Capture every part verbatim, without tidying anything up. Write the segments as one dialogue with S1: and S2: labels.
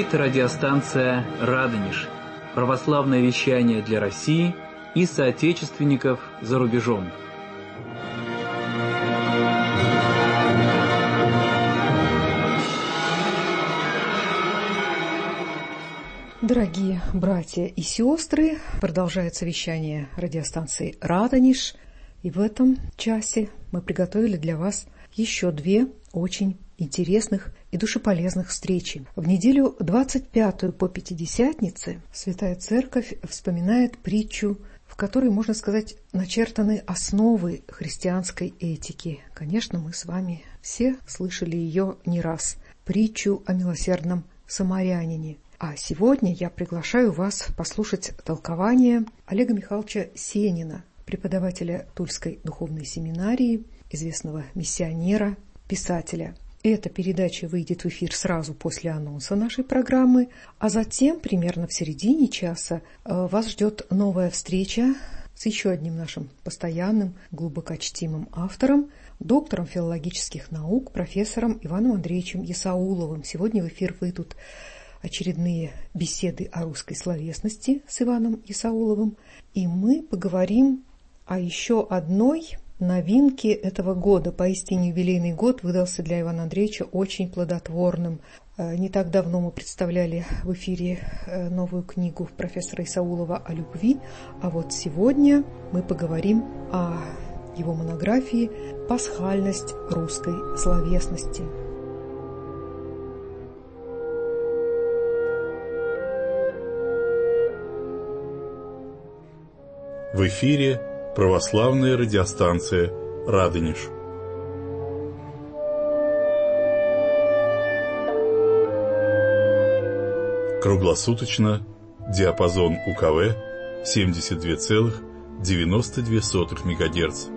S1: говорит радиостанция «Радонеж». Православное вещание для России и соотечественников за рубежом.
S2: Дорогие братья и сестры, продолжается вещание радиостанции «Радонеж». И в этом часе мы приготовили для вас еще две очень интересных и душеполезных встречи. В неделю двадцать пятую по Пятидесятнице Святая Церковь вспоминает притчу, в которой, можно сказать, начертаны основы христианской этики. Конечно, мы с вами все слышали ее не раз. Притчу о милосердном самарянине. А сегодня я приглашаю вас послушать толкование Олега Михайловича Сенина, преподавателя Тульской духовной семинарии, известного миссионера, писателя. Эта передача выйдет в эфир сразу после анонса нашей программы, а затем, примерно в середине часа, вас ждет новая встреча с еще одним нашим постоянным, глубоко чтимым автором, доктором филологических наук, профессором Иваном Андреевичем Есауловым. Сегодня в эфир выйдут очередные беседы о русской словесности с Иваном Есауловым, и мы поговорим о еще одной новинке этого года. Поистине юбилейный год выдался для Ивана Андреевича очень плодотворным. Не так давно мы представляли в эфире новую книгу профессора Есаулова о любви, а вот сегодня мы поговорим о его монографии «Пасхальность русской словесности».
S3: В эфире православная радиостанция «Радонеж». Круглосуточно диапазон УКВ семьдесят два целых девяносто две сотых мегагерц.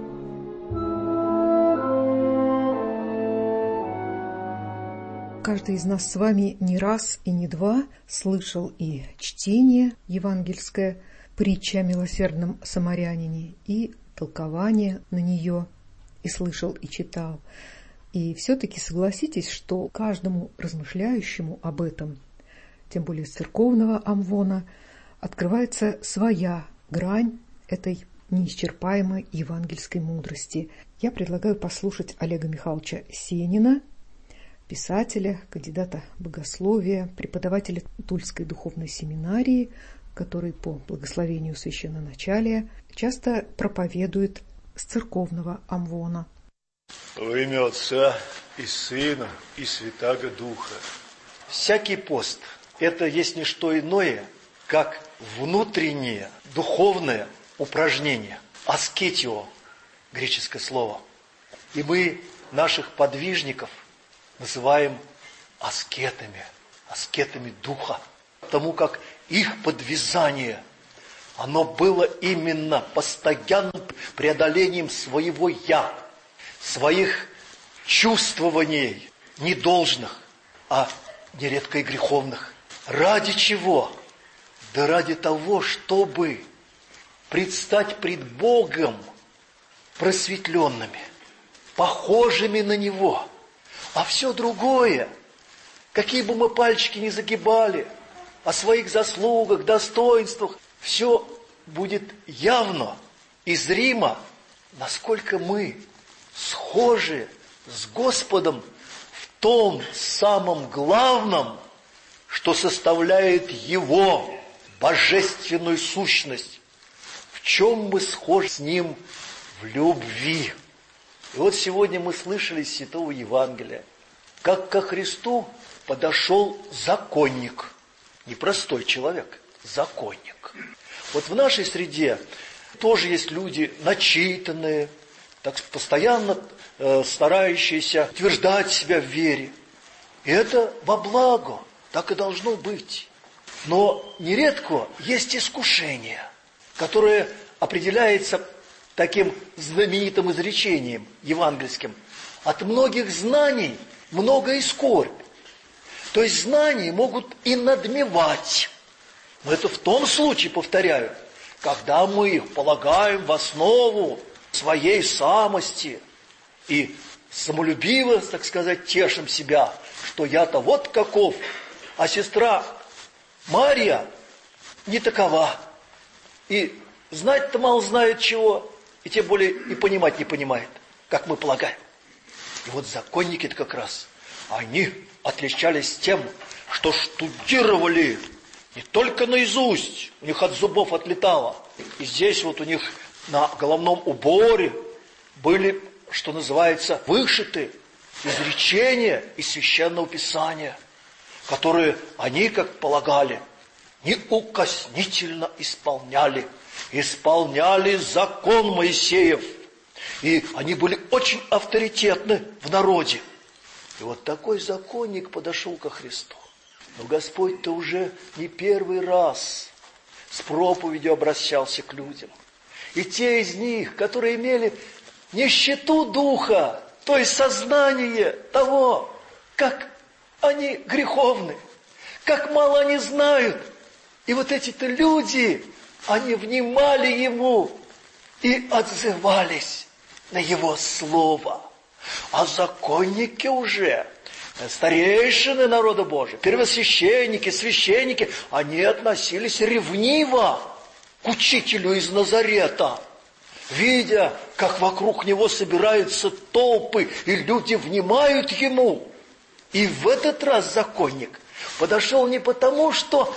S2: Каждый из нас с вами не раз и не два слышал и чтение евангельское, притча о милосердном самарянине, и толкование на нее, и слышал, и читал. И все-таки согласитесь, что каждому размышляющему об этом, тем более с церковного амвона, открывается своя грань этой неисчерпаемой евангельской мудрости. Я предлагаю послушать Олега Михайловича Сенина, писателя, кандидата богословия, преподавателя Тульской духовной семинарии, который по благословению священноначалия часто проповедует с церковного амвона.
S4: Во имя Отца и Сына и Святаго Духа. Всякий пост – это есть не что иное, как внутреннее духовное упражнение. Аскетио – греческое слово. И мы наших подвижников называем аскетами, аскетами духа. Потому как их подвязание, оно было именно постоянным преодолением своего «я», своих чувствований недолжных, а нередко и греховных. Ради чего? Да ради того, чтобы предстать пред Богом просветленными, похожими на Него. А все другое, какие бы мы пальчики ни загибали, о своих заслугах, достоинствах, все будет явно и зримо, насколько мы схожи с Господом в том самом главном, что составляет Его божественную сущность, в чем мы схожи с Ним в любви. И вот сегодня мы слышали из Святого Евангелия, как ко Христу подошел законник. Не простой человек, законник. Вот в нашей среде тоже есть люди начитанные, так постоянно э, старающиеся утверждать себя в вере. И это во благо, так и должно быть. Но нередко есть искушение, которое определяется таким знаменитым изречением евангельским: от многих знаний много и скорбь. То есть знания могут и надмевать. Но это в том случае, повторяю, когда мы их полагаем в основу своей самости и самолюбиво, так сказать, тешим себя, что я-то вот каков, А сестра Марья не такова. И знать-то мало знает чего, и тем более и понимать не понимает, как мы полагаем. И вот законники-то как раз, они отличались тем, что штудировали не только наизусть, у них от зубов отлетало. И здесь вот у них на головном уборе были, что называется, вышиты изречения из Священного Писания, которые они, как полагали, неукоснительно исполняли. Исполняли закон Моисеев. И они были очень авторитетны в народе. И вот такой законник подошел ко Христу. Но Господь-то уже не первый раз с проповедью обращался к людям. И те из них, которые имели нищету духа, то есть сознание того, как они греховны, как мало они знают. И вот эти-то люди, они внимали Ему и отзывались на Его Слово. А законники уже, старейшины народа Божия, первосвященники, священники, они относились ревниво к учителю из Назарета. Видя, как вокруг него собираются толпы, и люди внимают ему. И в этот раз законник подошел не потому, что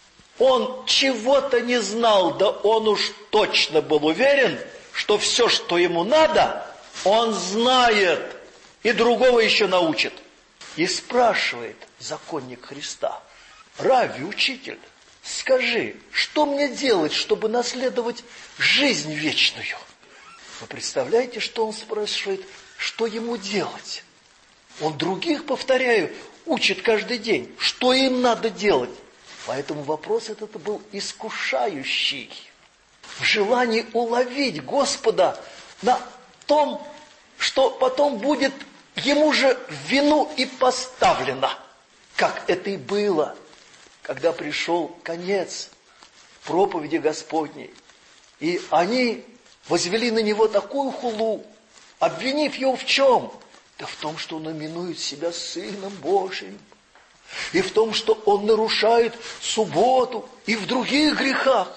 S4: он чего-то не знал, да он уж точно был уверен, что все, что ему надо, он знает, и другого еще научит. И спрашивает законник Христа: «Рави, учитель, скажи, что мне делать, чтобы наследовать жизнь вечную?» Вы представляете, что он спрашивает, что ему делать? Он других, повторяю, учит каждый день, что им надо делать. Поэтому вопрос этот был искушающий. В желании уловить Господа на том, что потом будет ему же в вину и поставлено. Как это и было, когда пришел конец проповеди Господней. И они возвели на него такую хулу, обвинив его в чем? Да в том, что он именует себя Сыном Божиим. И в том, что он нарушает субботу, и в других грехах.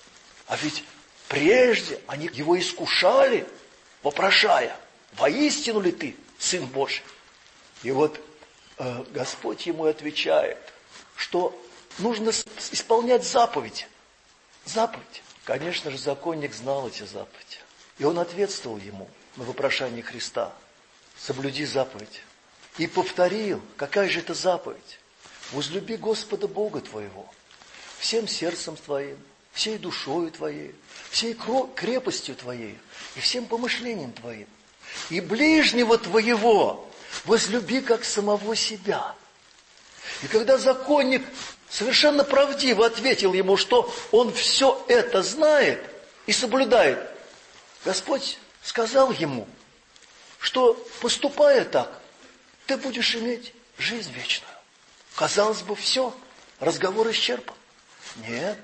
S4: А ведь прежде они его искушали, вопрошая: «Воистину ли ты Сын Божий?» И вот э, Господь ему отвечает, что нужно исполнять заповедь. Заповедь. Конечно же, законник знал эти заповеди. И он ответствовал ему на вопрошание Христа: «Соблюди заповедь». И повторил, какая же это заповедь? «Возлюби Господа Бога твоего всем сердцем твоим, всей душою твоей, всей крепостью твоей и всем помышлением твоим. И ближнего твоего возлюби, как самого себя». И когда законник совершенно правдиво ответил ему, что он все это знает и соблюдает, Господь сказал ему, что, поступая так, ты будешь иметь жизнь вечную. Казалось бы, все, разговор исчерпан. Нет.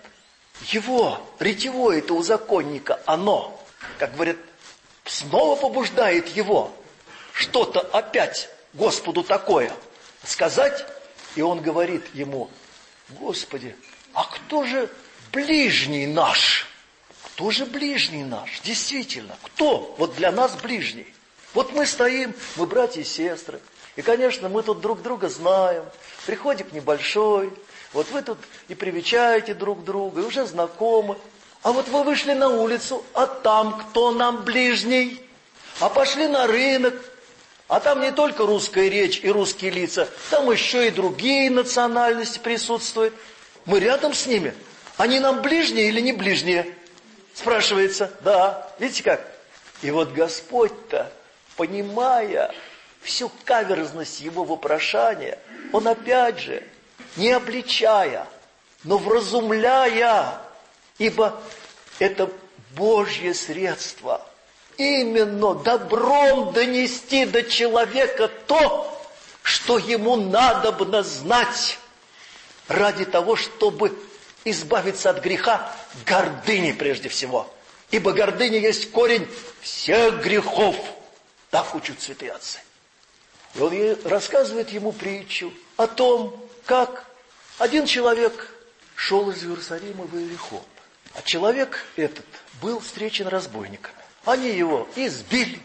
S4: Его ретевое-то у законника, оно, как говорят, снова побуждает его что-то опять Господу такое сказать. И он говорит ему: «Господи, а кто же ближний наш?» Кто же ближний наш? Действительно, кто вот для нас ближний? Вот мы стоим, мы братья и сестры. И, конечно, мы тут друг друга знаем. Приходик небольшой. Вот вы тут и привечаете друг друга, и уже знакомы. А вот вы вышли на улицу, а там кто нам ближний? А пошли на рынок, а там не только русская речь и русские лица, там еще и другие национальности присутствуют. Мы рядом с ними. Они нам ближние или не ближние? Спрашивается. Да, видите как? И вот Господь-то, понимая всю каверзность его вопрошания, он опять же, не обличая, но вразумляя, ибо это Божье средство, именно добром донести до человека то, что ему надобно знать, ради того, чтобы избавиться от греха, гордыни прежде всего. Ибо гордыня есть корень всех грехов. Так учат святые отцы. И он рассказывает ему притчу о том, как Один человек шел из Иерусалима в Иерихон. А человек этот был встречен разбойниками. Они его избили,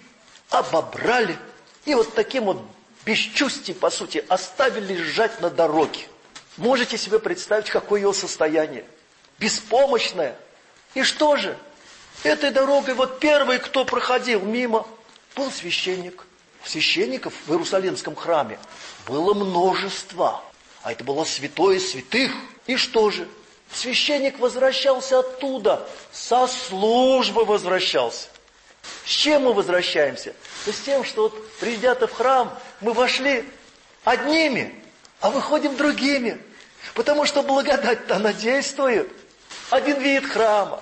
S4: обобрали и вот таким вот бесчувствием, по сути, оставили лежать на дороге. Можете себе представить, какое его состояние? Беспомощное. И что же? Этой дорогой вот первый, кто проходил мимо, был священник. Священников в Иерусалимском храме было множество. А это было святое святых. И что же? Священник возвращался оттуда, со службы возвращался. С чем мы возвращаемся? Да с тем, что вот придя-то в храм, мы вошли одними, а выходим другими. Потому что благодать-то она действует. Один вид храма,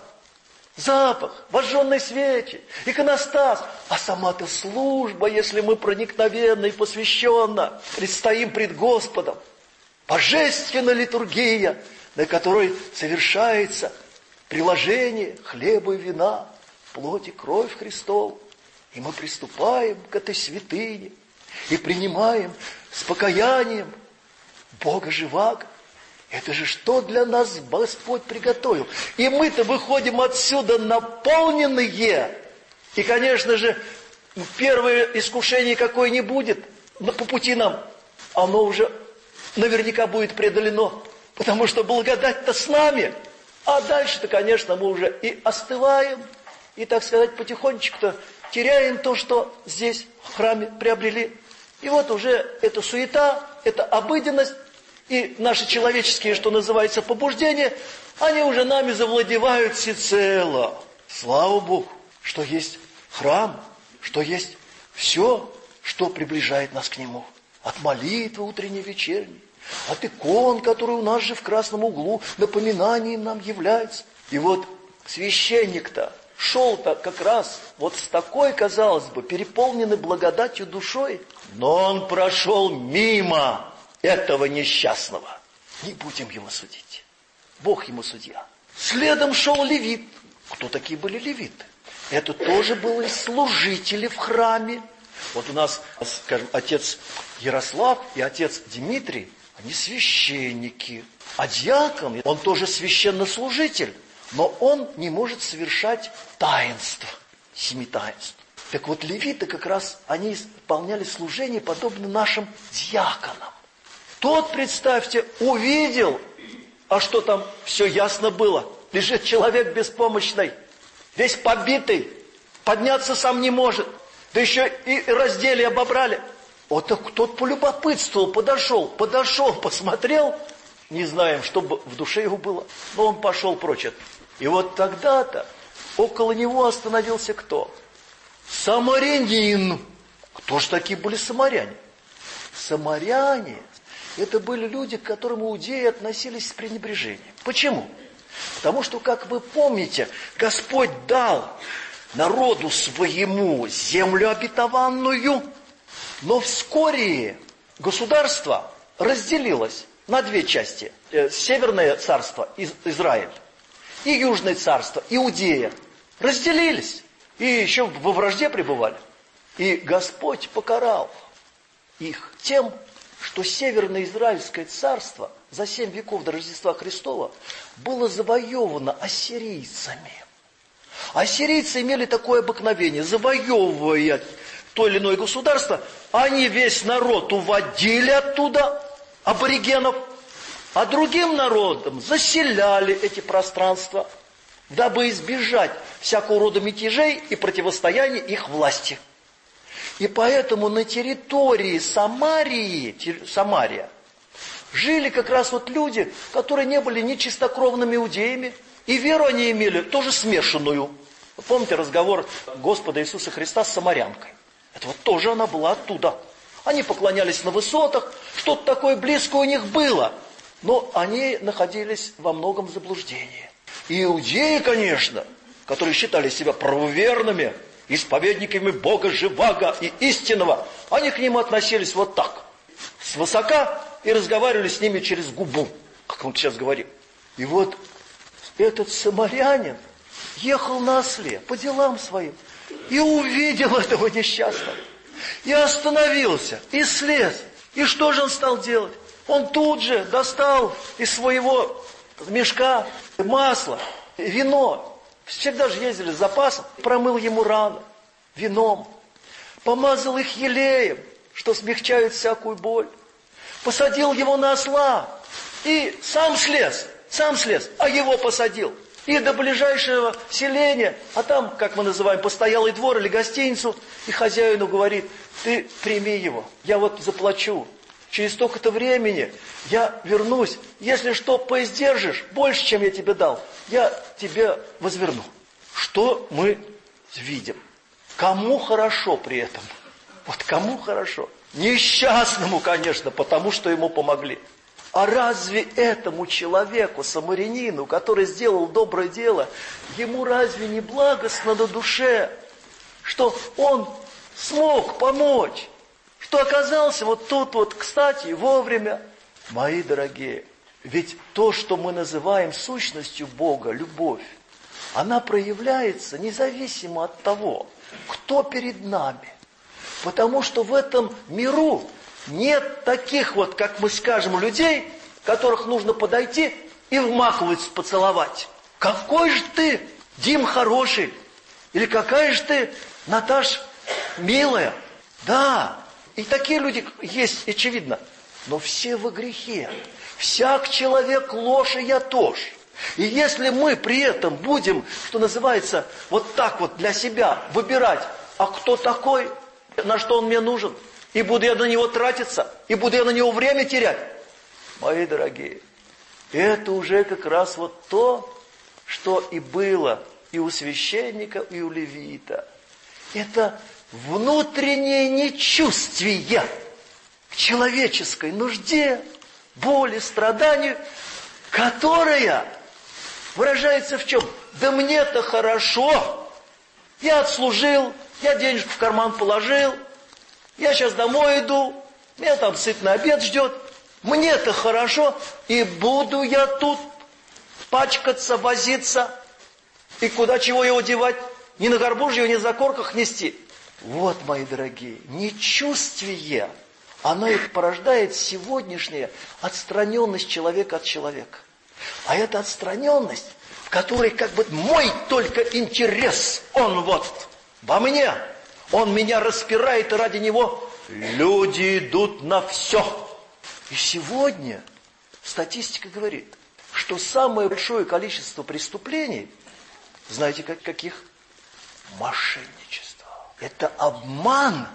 S4: запах, вожженной свечи, иконостас. А сама-то служба, если мы проникновенно и посвященно предстоим пред Господом. Божественная литургия, на которой совершается приложение хлеба и вина, плоть и кровь Христову. И мы приступаем к этой святыне и принимаем с покаянием Бога живаго. Это же что для нас Господь приготовил. И мы-то выходим отсюда наполненные. И, конечно же, первое искушение какое не будет по пути нам, оно уже наверняка будет преодолено. Потому что благодать-то с нами. А дальше-то, конечно, мы уже и остываем, и, так сказать, потихонечку-то теряем то, что здесь в храме приобрели. И вот уже эта суета, эта обыденность, и наши человеческие, что называется, побуждения, они уже нами завладевают всецело. Слава Богу, что есть храм, что есть все, что приближает нас к Нему. От молитвы утренней, вечерней, от икон, которые у нас же в красном углу напоминанием нам являются. И вот священник-то шел-то как раз вот с такой, казалось бы, переполненной благодатью душой, но он прошел мимо этого несчастного. Не будем его судить. Бог ему судья. Следом шел левит. Кто такие были левиты? Это тоже были служители в храме. Вот у нас, скажем, отец Ярослав и отец Дмитрий, они священники. А диакон, он тоже священнослужитель, но он не может совершать таинств, семи таинств. Так вот, левиты как раз, они исполняли служение, подобно нашим диаконам. Тот, представьте, увидел, а что там, все ясно было. Лежит человек беспомощный, весь побитый, подняться сам не может. Да еще и раздели, обобрали. Вот так тот полюбопытствовал, подошел, подошел, посмотрел. Не знаем, что в душе его было, но он пошел прочь. И вот тогда-то около него остановился кто? Самарянин. Кто же такие были самаряне? Самаряне — это были люди, к которым иудеи относились с пренебрежением. Почему? Потому что, как вы помните, Господь дал народу своему землю обетованную, но вскоре государство разделилось на две части. Северное царство Израиль и Южное царство Иудея разделились. И еще во вражде пребывали. И Господь покарал их тем, что Северное Израильское царство за семь веков до Рождества Христова было завоевано ассирийцами. Ассирийцы имели такое обыкновение: завоевывая то или иное государство, они весь народ уводили оттуда, аборигенов, а другим народам заселяли эти пространства, дабы избежать всякого рода мятежей и противостояния их власти. И поэтому на территории Самарии, Самария, жили как раз вот люди, которые не были ни чистокровными иудеями, и веру они имели тоже смешанную. Вы помните разговор Господа Иисуса Христа с самарянкой? Это вот тоже она была оттуда. Они поклонялись на высотах, что-то такое близкое у них было, но они находились во многом в заблуждении. И иудеи, конечно, которые считали себя правоверными, исповедниками Бога живаго и истинного, они к ним относились вот так, свысока, и разговаривали с ними через губу, как он сейчас говорит. И вот этот самарянин ехал на осле по делам своим и увидел этого несчастного, и остановился, и слез. И что же он стал делать? Он тут же достал из своего мешка масло, вино. Всегда же ездили с запасом. Промыл ему раны вином. Помазал их елеем, что смягчает всякую боль. Посадил его на осла. И сам слез, сам слез, а его посадил. И до ближайшего селения, а там, как мы называем, постоялый двор или гостиницу, и хозяину говорит: ты прими его, я вот заплачу. Через столько-то времени я вернусь. Если что, поиздержишь больше, чем я тебе дал, я тебе возверну. Что мы видим? Кому хорошо при этом? Вот кому хорошо? Несчастному, конечно, потому что ему помогли. А разве этому человеку, самарянину, который сделал доброе дело, ему разве не благостно на душе, что он смог помочь? Что оказался вот тут вот, кстати, вовремя. Мои дорогие, ведь то, что мы называем сущностью Бога, любовь, она проявляется независимо от того, кто перед нами. Потому что в этом миру нет таких вот, как мы скажем, людей, которых нужно подойти и в маковицу поцеловать. Какой же ты, Дим, хороший? Или какая же ты, Наташ, милая? Да, и такие люди есть, очевидно. Но все во грехе. Всяк человек ложь, и я тоже. И если мы при этом будем, что называется, вот так вот для себя выбирать, а кто такой, на что он мне нужен, и буду я на него тратиться, и буду я на него время терять, мои дорогие, это уже как раз вот то, что и было и у священника, и у левита. Это внутреннее нечувствие к человеческой нужде, боли, страданию, которая выражается в чем? Да мне-то хорошо, я отслужил, я денежку в карман положил, я сейчас домой иду, меня там сытный обед ждет, мне-то хорошо, и буду я тут пачкаться, возиться, и куда чего его девать, ни на горбу же его, ни на закорках нести. Вот, мои дорогие, нечувствие, оно и порождает сегодняшняя отстраненность человека от человека. А эта отстраненность, в которой как бы мой только интерес, он вот во мне, он меня распирает, и ради него люди идут на все. И сегодня статистика говорит, что самое большое количество преступлений, знаете, как, каких? Мошенничество. Это обман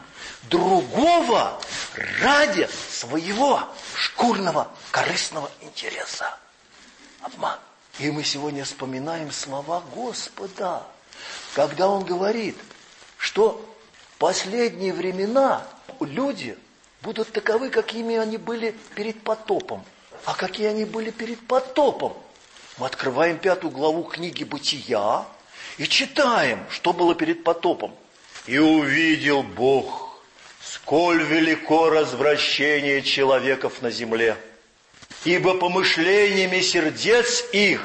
S4: другого ради своего шкурного корыстного интереса. Обман. И мы сегодня вспоминаем слова Господа, когда Он говорит, что в последние времена люди будут таковы, какими они были перед потопом. А какие они были перед потопом? Мы открываем пятую главу книги Бытия и читаем, что было перед потопом. «И увидел Бог, сколь велико развращение человеков на земле, ибо помышлениями сердец их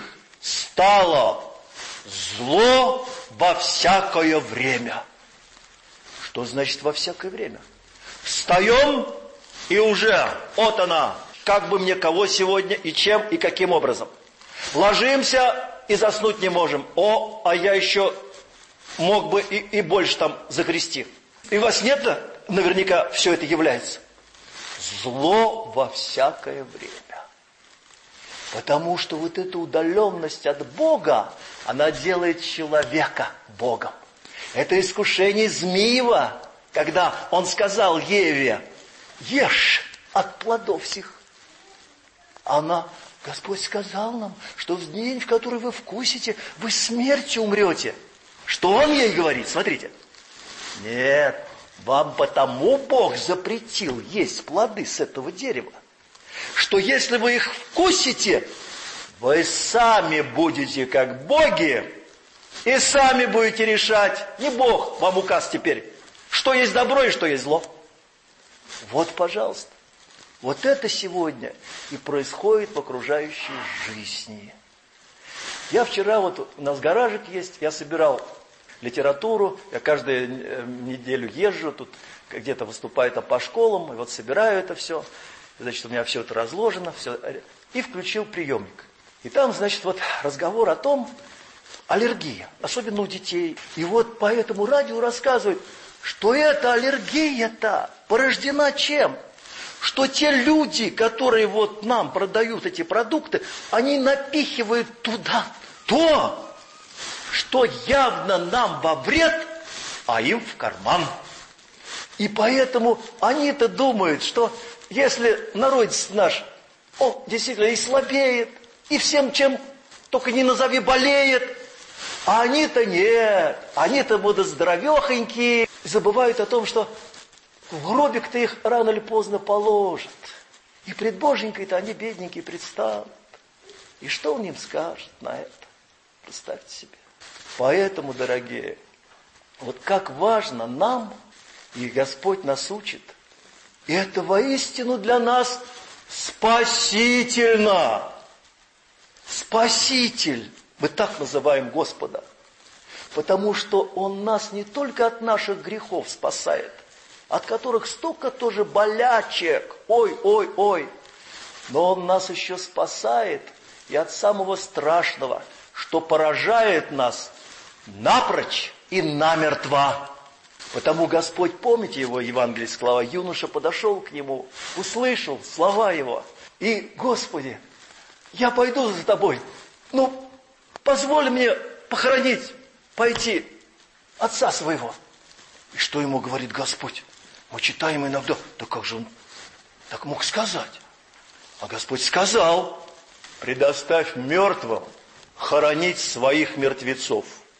S4: стало зло во всякое время». Что значит во всякое время? Встаем, и уже, вот она, как бы мне кого сегодня, и чем, и каким образом. Ложимся, и заснуть не можем. О, а я еще мог бы и, и больше там загрести. И во сне-то наверняка все это является. Зло во всякое время. Потому что вот эта удаленность от Бога, она делает человека Богом. Это искушение Змеева, когда он сказал Еве: ешь от плодов сих. Она: Господь сказал нам, что в день, в который вы вкусите, вы смертью умрете. Что он ей говорит? Смотрите. Нет, вам потому Бог запретил есть плоды с этого дерева, что если вы их вкусите, вы сами будете как боги, и сами будете решать, не Бог вам указ теперь, что есть добро и что есть зло. Вот, пожалуйста. Вот это сегодня и происходит в окружающей жизни. Я вчера, вот у нас гаражик есть, я собирал литературу, я каждую неделю езжу, тут где-то выступаю по школам, и вот собираю это все. Значит, у меня все это разложено, все, и включил приемник. И там, значит, вот разговор о том, аллергия, особенно у детей. И вот по этому радио рассказывают, что эта аллергия-то порождена чем? Что те люди, которые вот нам продают эти продукты, они напихивают туда то, что явно нам во вред, а им в карман. И поэтому они-то думают, что если народец наш, он действительно и слабеет, и всем чем только не назови болеет, а они-то нет, они-то будут здоровехонькие, забывают о том, что в гробик-то их рано или поздно положат. И пред Боженькой-то они бедненькие предстанут. И что он им скажет на это? Представьте себе. Поэтому, дорогие, вот как важно нам, и Господь нас учит, и это воистину для нас спасительно. Спаситель. Мы так называем Господа. Потому что Он нас не только от наших грехов спасает, от которых столько тоже болячек. Ой, ой, ой. Но Он нас еще спасает и от самого страшного, что поражает нас напрочь и намертво. Потому Господь, помните Его Евангелие слова, юноша подошел к Нему, услышал слова Его. И, Господи, я пойду за Тобой, ну, позволь мне похоронить, пойти отца своего. И что ему говорит Господь? Мы читаем иногда, да как же он так мог сказать? А Господь сказал, предоставь мертвым хоронить своих мертвецов,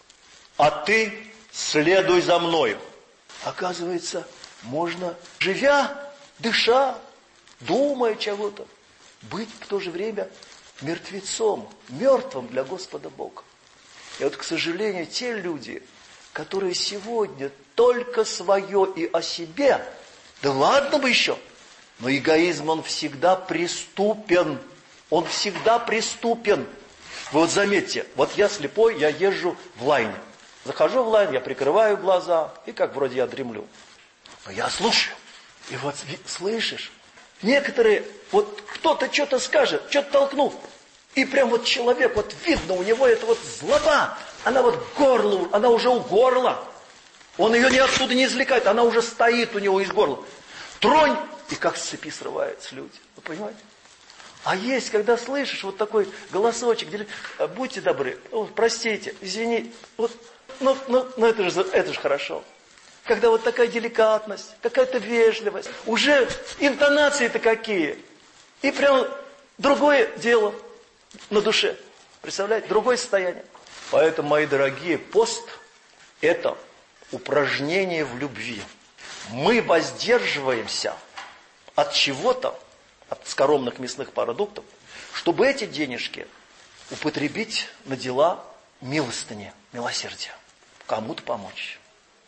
S4: а ты следуй за мною. Оказывается, можно, живя, дыша, думая чего-то, быть в то же время мертвецом, мертвым для Господа Бога. И вот, к сожалению, те люди, которые сегодня только свое и о себе, да ладно бы еще, но эгоизм, он всегда преступен, он всегда преступен. Вы вот заметьте, вот я слепой, я езжу в лайне. Захожу в лайн, я прикрываю глаза, и как вроде я дремлю. Но я слушаю. И вот слышишь, некоторые, вот кто-то что-то скажет, что-то толкнул, и прям вот человек, вот видно, у него это вот злоба, она вот горло, она уже у горла. Он ее ни оттуда не извлекает, она уже стоит у него из горла. Тронь, и как с цепи срываются люди. Вы понимаете? А есть, когда слышишь вот такой голосочек, будьте добры, простите, извини, вот, ну, ну, ну это же, это же хорошо. Когда вот такая деликатность, какая-то вежливость, уже интонации-то какие. И прям другое дело на душе. Представляете? Другое состояние. Поэтому, мои дорогие, пост – это упражнение в любви. Мы воздерживаемся от чего-то, от скоромных мясных продуктов, чтобы эти денежки употребить на дела милостыни, милосердия, кому-то помочь.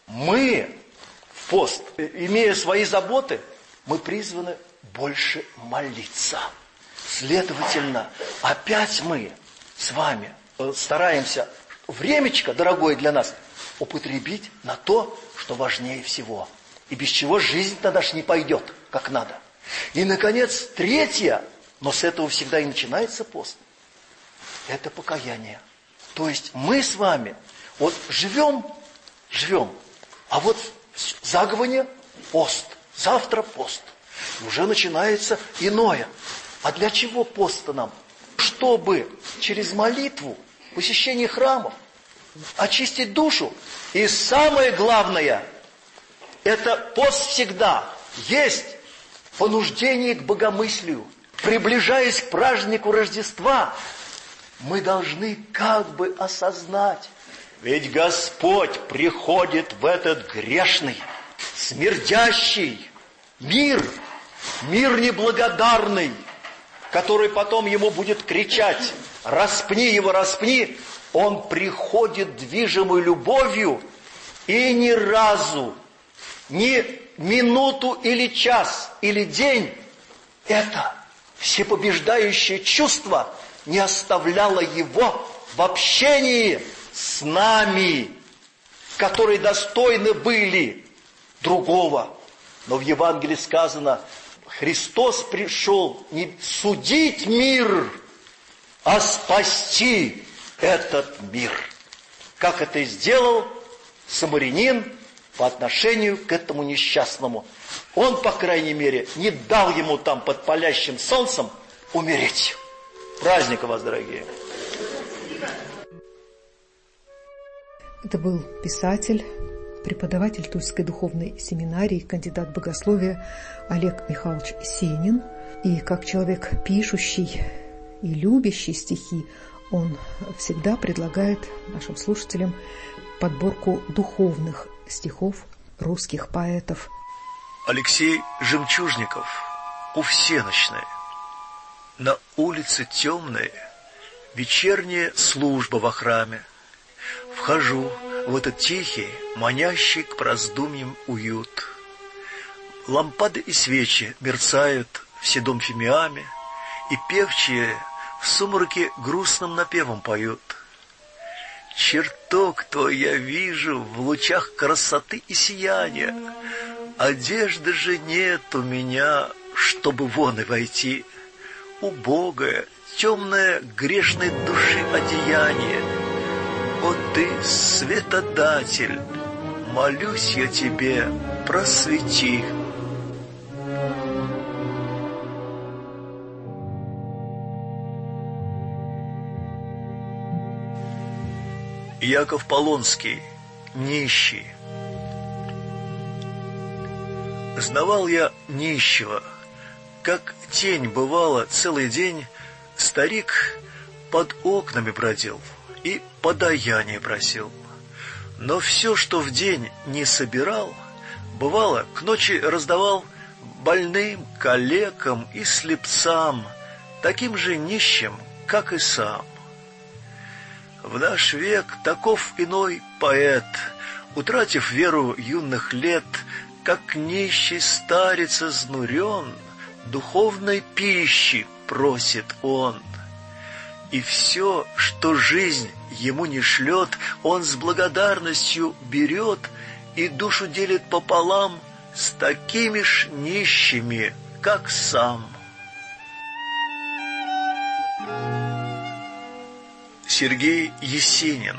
S4: Мы в пост, имея свои заботы, мы призваны больше молиться. Следовательно, опять мы с вами стараемся времечко, дорогое для нас, употребить на то, что важнее всего. И без чего жизнь-то наша не пойдет, как надо. И, наконец, третье, но с этого всегда и начинается пост, это покаяние. То есть мы с вами вот живем, живем, а вот заговоние пост, завтра пост. И уже начинается иное. А для чего пост-то нам? Чтобы через молитву, посещение храмов, очистить душу. И самое главное, это пост всегда есть понуждение к богомыслию. Приближаясь к празднику Рождества, мы должны как бы осознать, ведь Господь приходит в этот грешный, смердящий мир, мир неблагодарный, который потом ему будет кричать: распни его, распни. Он приходит движимой любовью, и ни разу, ни минуту или час, или день это всепобеждающее чувство не оставляло его в общении с нами, которые достойны были другого. Но в Евангелии сказано: Христос пришел не судить мир, а спасти этот мир. Как это и сделал самарянин по отношению к этому несчастному. Он, по крайней мере, не дал ему там под палящим солнцем умереть. Праздника вас, дорогие!
S2: Это был писатель, преподаватель Тульской духовной семинарии, кандидат богословия Олег Михайлович Сенин. И как человек пишущий и любящий стихи, он всегда предлагает нашим слушателям подборку духовных стихов русских поэтов.
S4: Алексей Жемчужников. У всенощной. На улице темной вечерняя служба во храме. Вхожу в этот тихий, манящий к раздумьям уют. Лампады и свечи мерцают в седом фимиаме, и певчие в сумраке грустным напевом поют. Чертог твой я вижу в лучах красоты и сияния. Одежды же нет у меня, чтобы вон и войти. Убогое, темное, грешной души одеяние. О ты, светодатель, молюсь я тебе, просвети. Яков Полонский. Нищий. Знавал я нищего, как тень бывало целый день, старик под окнами бродил и подаяние просил. Но все, что в день не собирал, бывало, к ночи раздавал больным, калекам и слепцам, таким же нищим, как и сам. В наш век таков иной поэт, утратив веру юных лет, как нищий старец изнурен, духовной пищи просит он. И все, что жизнь ему не шлет, он с благодарностью берет и душу делит пополам с такими ж нищими, как сам. Сергей Есенин.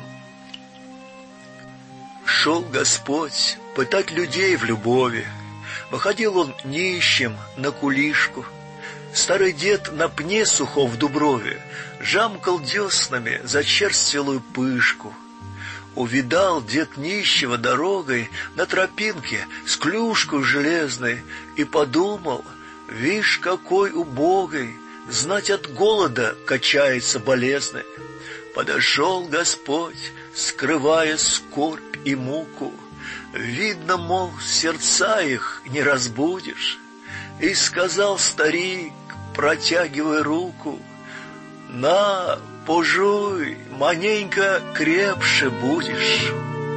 S4: Шел Господь пытать людей в любови. Выходил он нищим на кулишку. Старый дед на пне сухом в дуброве жамкал деснами зачерствелую пышку. Увидал дед нищего дорогой на тропинке с клюшкой железной и подумал: вишь, какой убогой, знать от голода качается болезный. Подошел Господь, скрывая скорбь и муку. Видно, мол, сердца их не разбудишь. И сказал старик, протягивая руку: на, пожуй, маленько крепше будешь.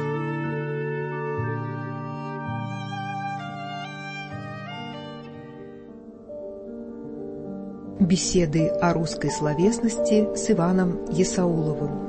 S2: Беседы о русской словесности с Иваном Есауловым.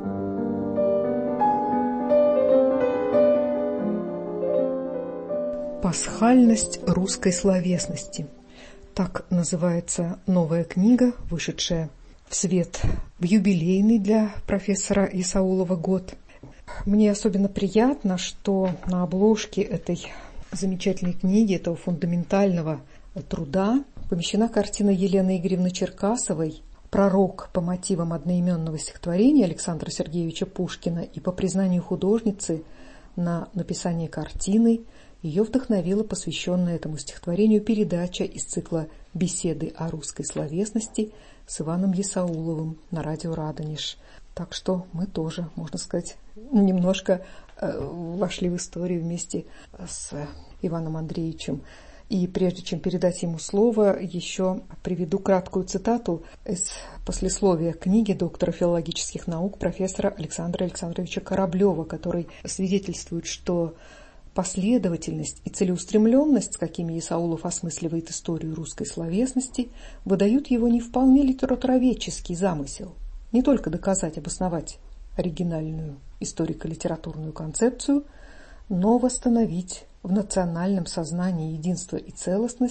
S2: Пасхальность русской словесности. Так называется новая книга, вышедшая в свет в юбилейный для профессора Есаулова год. Мне особенно приятно, что на обложке этой замечательной книги, этого фундаментального труда, помещена картина Елены Игоревны Черкасовой «Пророк» по мотивам одноименного стихотворения Александра Сергеевича Пушкина, и по признанию художницы на написание картины ее вдохновила посвященная этому стихотворению передача из цикла «Беседы о русской словесности» с Иваном Есауловым на радио «Радонеж». Так что мы тоже, можно сказать, немножко э, вошли в историю вместе с Иваном Андреевичем. И прежде чем передать ему слово, еще приведу краткую цитату из послесловия книги доктора филологических наук профессора Александра Александровича Кораблева, который свидетельствует, что последовательность и целеустремленность, с какими Есаулов осмысливает историю русской словесности, выдают его не вполне литературоведческий замысел. Не только доказать, обосновать оригинальную историко-литературную концепцию, но восстановить в национальном сознании единство и целостность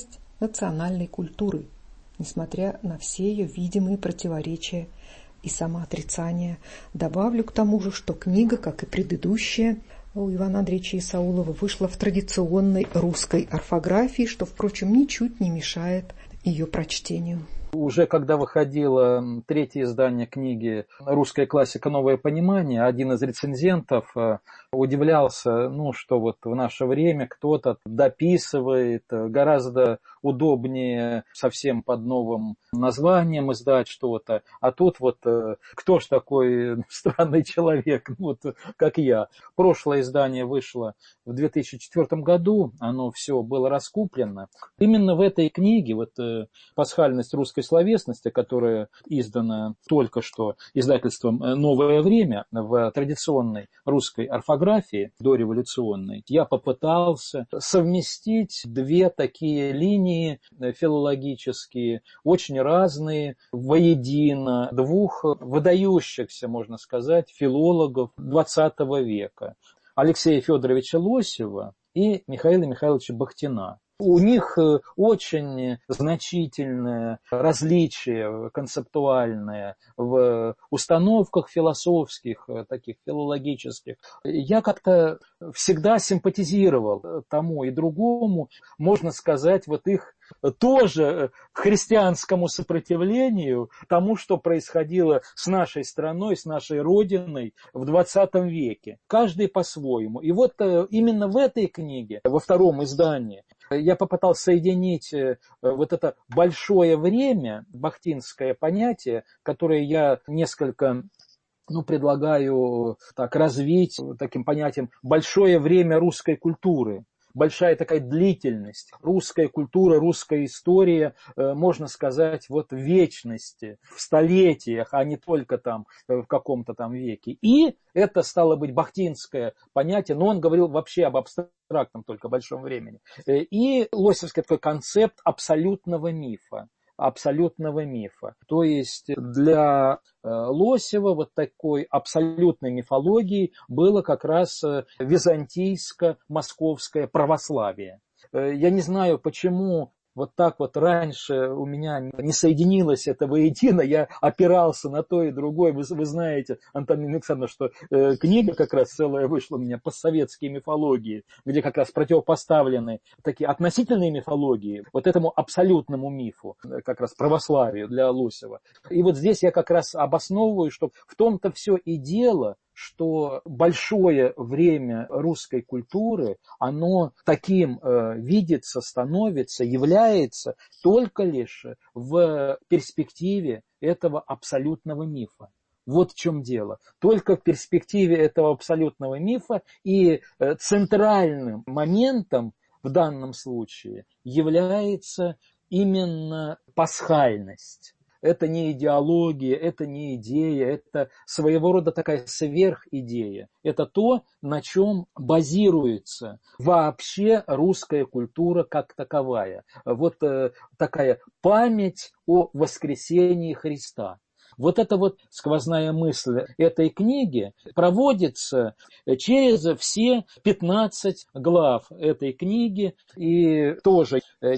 S2: национальной культуры, несмотря на все ее видимые противоречия и самоотрицания. Добавлю к тому же, что книга, как и предыдущая, у Ивана Андреевича Исаулова, вышла в традиционной русской орфографии, что, впрочем, ничуть не мешает ее прочтению.
S5: Уже когда выходило третье издание книги «Русская классика. Новое понимание», один из рецензентов удивлялся, ну, что вот в наше время кто-то дописывает, гораздо удобнее совсем под новым названием издать что-то, а тут вот кто ж такой странный человек, вот как я. Прошлое издание вышло в две тысячи четвёртом году, оно все было раскуплено. Именно в этой книге, вот «Пасхальность русской словесности», которая издана только что издательством «Новое время» в традиционной русской орфографии, дореволюционной, я попытался совместить две такие линии филологические, очень разные, воедино, двух выдающихся, можно сказать, филологов двадцатого века. Алексея Федоровича Лосева и Михаила Михайловича Бахтина. У них очень значительное различие концептуальное в установках философских, таких филологических. Я как-то всегда симпатизировал тому и другому, можно сказать, вот их тоже христианскому сопротивлению тому, что происходило с нашей страной, с нашей Родиной в двадцатом веке. Каждый по-своему. И вот именно в этой книге, во втором издании, я попытался соединить вот это большое время, бахтинское понятие, которое я несколько... Ну, предлагаю так развить таким понятием большое время русской культуры. Большая такая длительность. Русская культура, русская история, можно сказать, вот в вечности, в столетиях, а не только там в каком-то там веке. И это стало быть бахтинское понятие, но он говорил вообще об абстрактном только большом времени. И лосевский такой концепт абсолютного мифа. абсолютного мифа. То есть для Лосева вот такой абсолютной мифологией было как раз византийско-московское православие. Я не знаю, почему вот так вот раньше у меня не соединилось это воедино, я опирался на то и другое. Вы, вы знаете, Антонина Александровна, что э, книга как раз целая вышла у меня «Постсоветские мифологии», где как раз противопоставлены такие относительные мифологии вот этому абсолютному мифу, как раз православию для Лосева. И вот здесь я как раз обосновываю, что в том-то все и дело, что большое время русской культуры, оно таким э, видится, становится, является только лишь в перспективе этого абсолютного мифа. Вот в чем дело. Только в перспективе этого абсолютного мифа и э, центральным моментом в данном случае является именно пасхальность. Это не идеология, это не идея, это своего рода такая сверхидея. Это то, на чем базируется вообще русская культура как таковая. Вот э, такая память о воскресении Христа. Вот эта вот сквозная мысль этой книги проводится через все пятнадцать глав этой книги. И тоже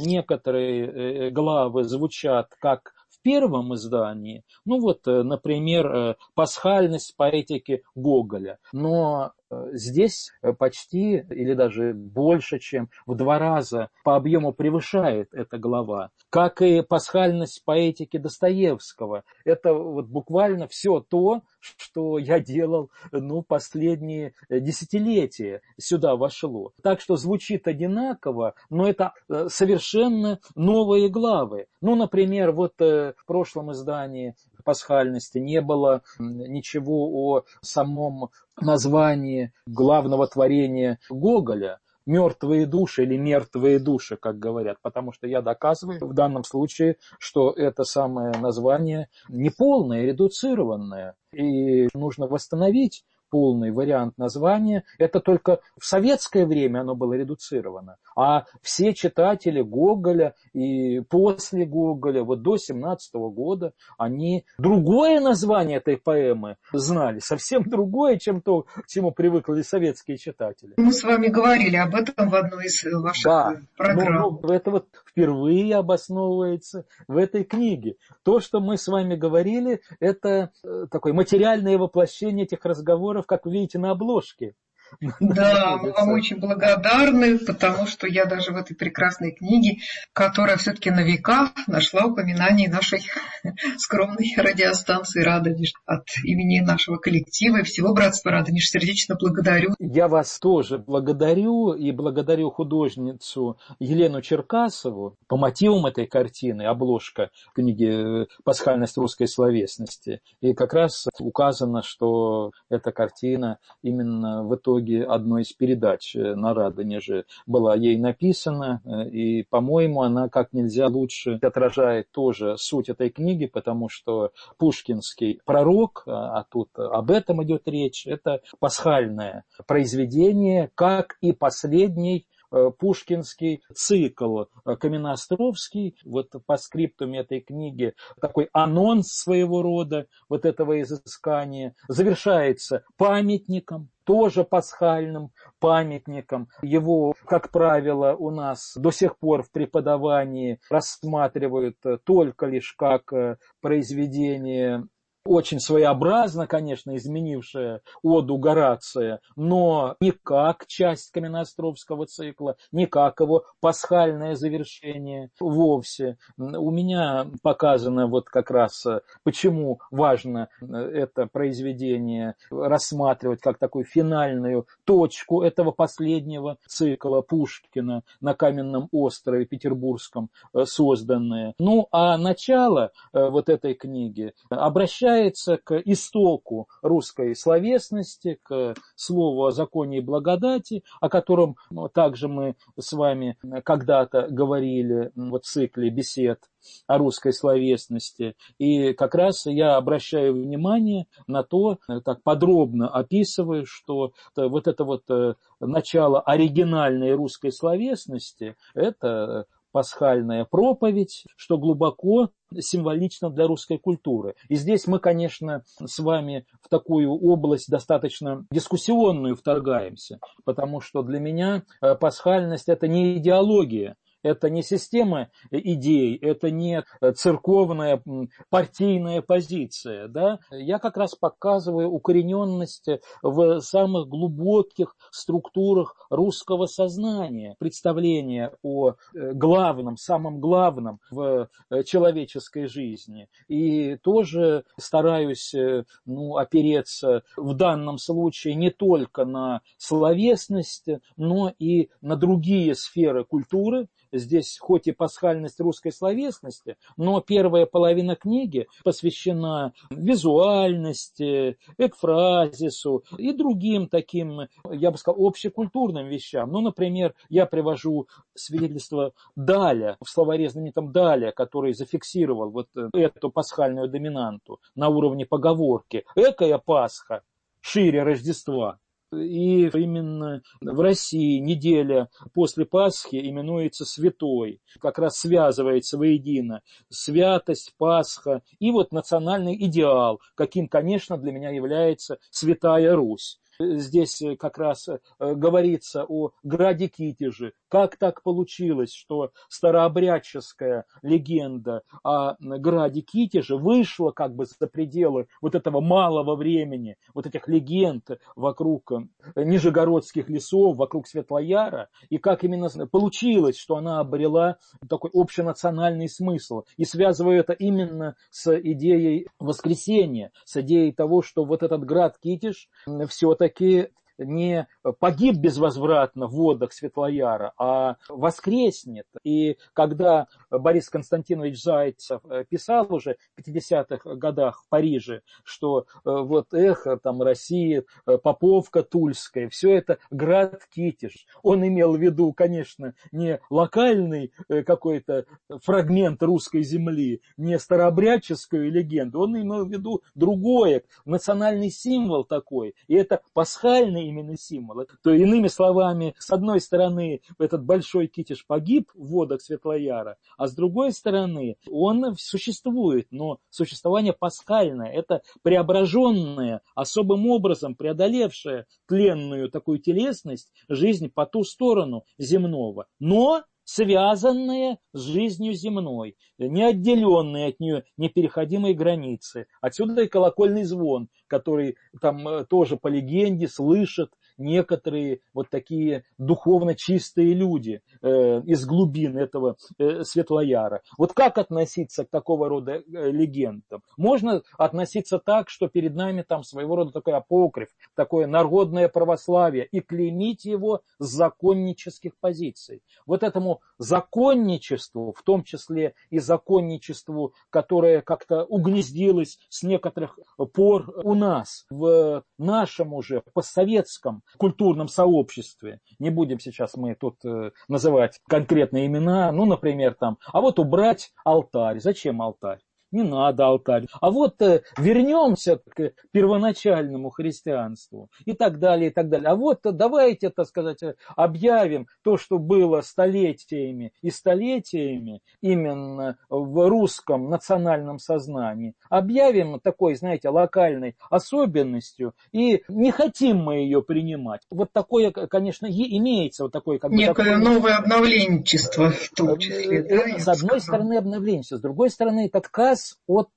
S5: некоторые главы звучат как в первом издании, ну вот, например, «Пасхальность поэтики Гоголя». Но здесь почти или даже больше, чем в два раза по объему превышает эта глава. Как и «Пасхальность поэтики Достоевского». Это вот буквально все то, что я делал, ну, последние десятилетия сюда вошло. Так что звучит одинаково, но это совершенно новые главы. Ну, например, вот в прошлом издании «Пасхальности» не было ничего о самом названии главного творения Гоголя. «Мертвые души» или «мертвые души», как говорят, потому что я доказываю в данном случае, что это самое название неполное, редуцированное, и нужно восстановить полный вариант названия. Это только в советское время оно было редуцировано. А все читатели Гоголя и после Гоголя, вот до семнадцатого года, они другое название этой поэмы знали, совсем другое, чем то, к чему привыкли советские читатели.
S2: Мы с вами говорили об этом в одной из ваших
S5: да,
S2: программ.
S5: Ну, ну, это вот впервые обосновывается в этой книге. То, что мы с вами говорили, это такое материальное воплощение этих разговоров, как вы видите на обложке.
S2: Да, мы вам очень благодарны, потому что я даже в этой прекрасной книге, которая все-таки на века, нашла упоминание нашей скромной радиостанции «Радонеж». От имени нашего коллектива и всего братства «Радонеж» сердечно благодарю.
S5: Я вас тоже благодарю и благодарю художницу Елену Черкасову. По мотивам этой картины обложка книги «Пасхальность русской словесности». И как раз указано, что эта картина именно в итоге одной из передач на Радонеже была ей написана, и, по-моему, она как нельзя лучше отражает тоже суть этой книги, потому что пушкинский пророк, а тут об этом идет речь, это пасхальное произведение, как и последний пушкинский цикл Каменноостровский, вот по скриптуме этой книги такой анонс своего рода вот этого изыскания, завершается памятником, тоже пасхальным памятником. Его, как правило, у нас до сих пор в преподавании рассматривают только лишь как произведение очень своеобразно, конечно, изменившая оду Горация, но не как часть Каменноостровского цикла, не как его пасхальное завершение вовсе. У меня показано вот как раз, почему важно это произведение рассматривать как такую финальную точку этого последнего цикла Пушкина на Каменном острове Петербургском созданное. Ну, а начало вот этой книги обращается к истоку русской словесности, к слову о законе и благодати, о котором также мы с вами когда-то говорили вот в цикле бесед о русской словесности. И как раз я обращаю внимание на то, так подробно описываю, что вот это вот начало оригинальной русской словесности – это пасхальная проповедь, что глубоко символично для русской культуры. И здесь мы, конечно, с вами в такую область достаточно дискуссионную вторгаемся, потому что для меня пасхальность – это не идеология, это не система идей, это не церковная партийная позиция. Да? Я как раз показываю укорененность в самых глубоких структурах русского сознания, представление о главном, самом главном в человеческой жизни. И тоже стараюсь ну, опереться в данном случае не только на словесность, но и на другие сферы культуры. Здесь хоть и пасхальность русской словесности, но первая половина книги посвящена визуальности, экфразису и другим таким, я бы сказал, общекультурным вещам. Ну, например, я привожу свидетельство Даля, в словаре знаменитом Даля, который зафиксировал вот эту пасхальную доминанту на уровне поговорки «Экая Пасха шире Рождества». И именно в России неделя после Пасхи именуется святой, как раз связывается воедино святость, Пасха и вот национальный идеал, каким, конечно, для меня является Святая Русь. Здесь как раз говорится о граде Китеже. Как так получилось, что старообрядческая легенда о граде Китеже вышла как бы за пределы вот этого малого времени, вот этих легенд вокруг нижегородских лесов, вокруг Светлояра, и как именно получилось, что она обрела такой общенациональный смысл. И связываю это именно с идеей воскресения, с идеей того, что вот этот град Китеж все-таки таки не погиб безвозвратно в водах Светлояра, а воскреснет. И когда Борис Константинович Зайцев писал уже в пятидесятых годах в Париже, что вот эхо, там Россия, Поповка Тульская, все это град Китеж. Он имел в виду, конечно, не локальный какой-то фрагмент русской земли, не старообрядческую легенду, он имел в виду другое, национальный символ такой, и это пасхальный именно символ. То, иными словами, с одной стороны, этот большой Китеж погиб в водах Светлояра, а с другой стороны, он существует, но существование пасхальное, это преображенное, особым образом преодолевшее тленную такую телесность, жизнь по ту сторону земного, но связанные с жизнью земной, не отделенные от нее непереходимые границы. Отсюда и колокольный звон, который там тоже по легенде слышат некоторые вот такие духовно чистые люди э, из глубин этого э, Светлояра. Вот как относиться к такого рода э, легендам? Можно относиться так, что перед нами там своего рода такой апокриф, такое народное православие, и клеймить его с законнических позиций. Вот этому законничеству, в том числе и законничеству, которое как-то угнездилось с некоторых пор у нас, в нашем уже постсоветском культурном сообществе. Не будем сейчас мы тут э, называть конкретные имена, ну, например, там, а вот убрать алтарь. Зачем алтарь? Не надо алтарь. А вот э, вернемся к первоначальному христианству и так далее, и так далее. А вот давайте, так сказать, объявим то, что было столетиями и столетиями именно в русском национальном сознании. Объявим такой, знаете, локальной особенностью, и не хотим мы ее принимать. Вот такое, конечно, имеется. Вот такое, как бы,
S6: некое
S5: такое...
S6: новое обновленчество в том числе. Да,
S5: с одной стороны обновленчество, с другой стороны отказ от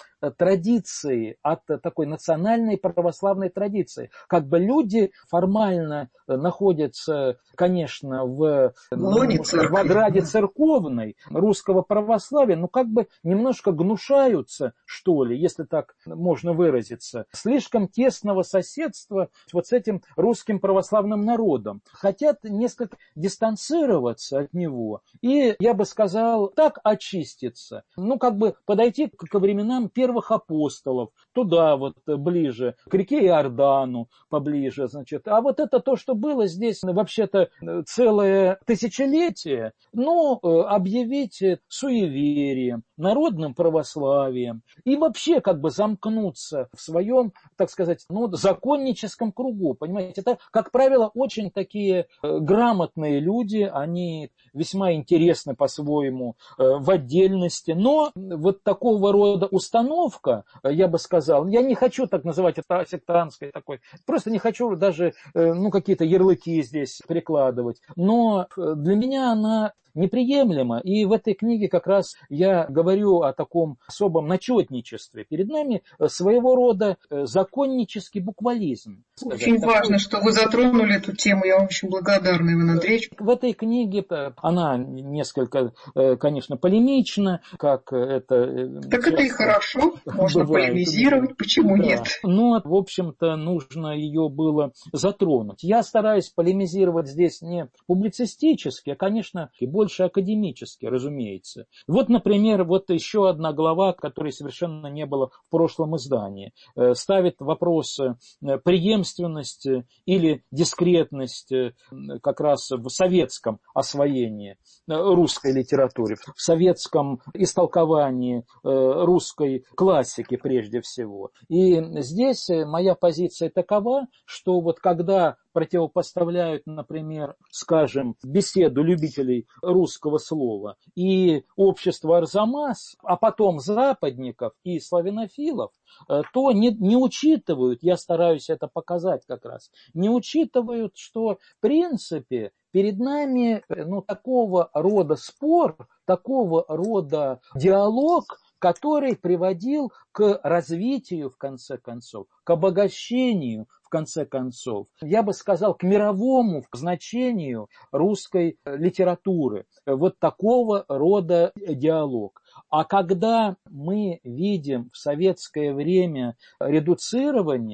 S5: традиции, от такой национальной православной традиции. Как бы люди формально находятся, конечно, в, в ограде церковной русского православия, но как бы немножко гнушаются, что ли, если так можно выразиться, слишком тесного соседства вот с этим русским православным народом. Хотят несколько дистанцироваться от него и, я бы сказал, так очиститься. Ну, как бы подойти ко временам первых апостолов, туда вот ближе, к реке Иордану поближе, значит. А вот это то, что было здесь вообще-то целое тысячелетие, ну, объявить суеверием, народным православием и вообще как бы замкнуться в своем, так сказать, ну, законническом кругу, понимаете. Это, как правило, очень такие грамотные люди, они весьма интересны по-своему в отдельности, но вот такого рода установка, я бы сказал, я не хочу так называть это сектантской такой, просто не хочу даже, ну, какие-то ярлыки здесь прикладывать, но для меня она неприемлемо. И в этой книге как раз я говорю о таком особом начетничестве. Перед нами своего рода законнический буквализм.
S6: Очень
S5: сказать.
S6: важно,
S5: Такой...
S6: что вы затронули эту тему. Я вам очень благодарна, Иван Андреевич.
S5: В этой книге она несколько, конечно, полемична, как это...
S6: Так это и хорошо. Можно
S5: бывает.
S6: полемизировать. Почему
S5: да.
S6: нет?
S5: Но, в общем-то, нужно ее было затронуть. Я стараюсь полемизировать здесь не публицистически, а, конечно, и больше больше академически, разумеется. Вот, например, вот еще одна глава, которой совершенно не было в прошлом издании, ставит вопрос преемственности или дискретности как раз в советском освоении русской литературы, в советском истолковании русской классики прежде всего. И здесь моя позиция такова, что вот когда противопоставляют, например, скажем, беседу любителей русского слова и общество Арзамас, а потом западников и славянофилов, то не, не учитывают, я стараюсь это показать как раз, не учитывают, что в принципе перед нами ну, такого рода спор, такого рода диалог, который приводил к развитию, в конце концов, к обогащению, в конце концов, я бы сказал, к мировому значению русской литературы. Вот такого рода диалог. А когда мы видим в советское время редуцирование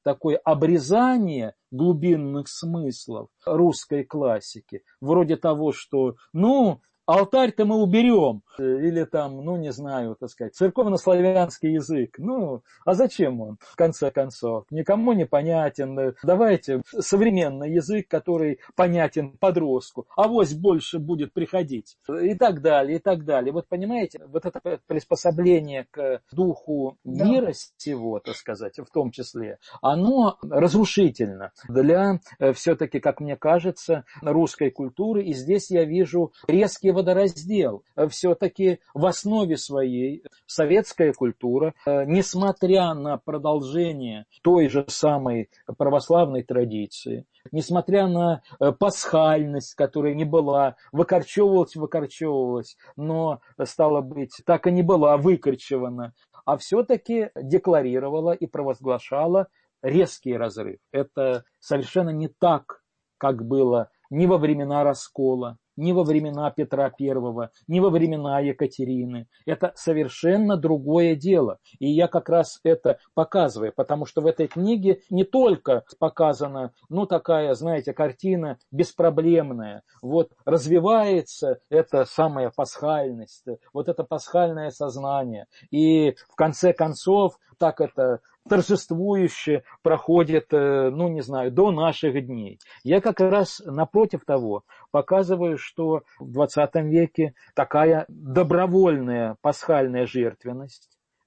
S5: такое обрезание глубинных смыслов русской классики, вроде того, что, ну, алтарь-то мы уберем, или там, ну, не знаю, так сказать, церковно-славянский язык. Ну, а зачем он, в конце концов? Никому не понятен. Давайте современный язык, который понятен подростку, авось больше будет приходить. И так далее, и так далее. Вот понимаете, вот это приспособление к духу мира да. Сего, так сказать, в том числе, оно разрушительно для, все-таки, как мне кажется, русской культуры. И здесь я вижу резкий водораздел. Все-таки в основе своей советская культура, несмотря на продолжение той же самой православной традиции, несмотря на пасхальность, которая не была, выкорчевывалась, выкорчевывалась, но, стало быть, так и не была выкорчевана, а все-таки декларировала и провозглашала резкий разрыв. Это совершенно не так, как было ни во времена раскола, ни во времена Петра Первого, ни во времена Екатерины. Это совершенно другое дело. И я как раз это показываю, потому что в этой книге не только показана, ну, такая, знаете, картина беспроблемная. Вот развивается эта самая пасхальность, вот это пасхальное сознание. И в конце концов, так это торжествующе проходит, ну, не знаю, до наших дней. Я как раз напротив того показываю, что в двадцатом веке такая добровольная пасхальная жертвенность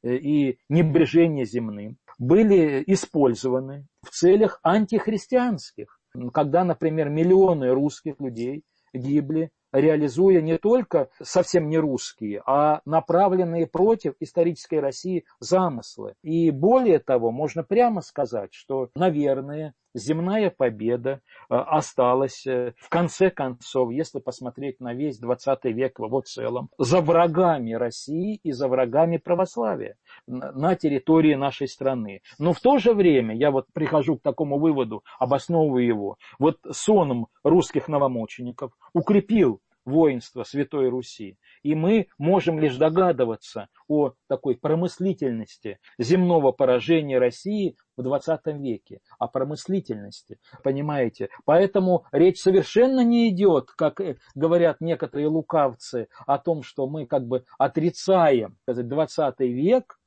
S5: и небрежение земным были использованы в целях антихристианских, когда, например, миллионы русских людей гибли, реализуя не только совсем не русские, а направленные против исторической России замыслы. И более того, можно прямо сказать, что, наверное, земная победа осталась в конце концов, если посмотреть на весь двадцатый век в его целом, за врагами России и за врагами православия на территории нашей страны. Но в то же время, я вот прихожу к такому выводу, обосновываю его, вот сон русских новомучеников укрепил воинство Святой Руси. И мы можем лишь догадываться о такой промыслительности земного поражения России в двадцатом веке, о промыслительности, понимаете. Поэтому речь совершенно не идет, как говорят некоторые лукавцы, о том, что мы как бы отрицаем двадцатый век,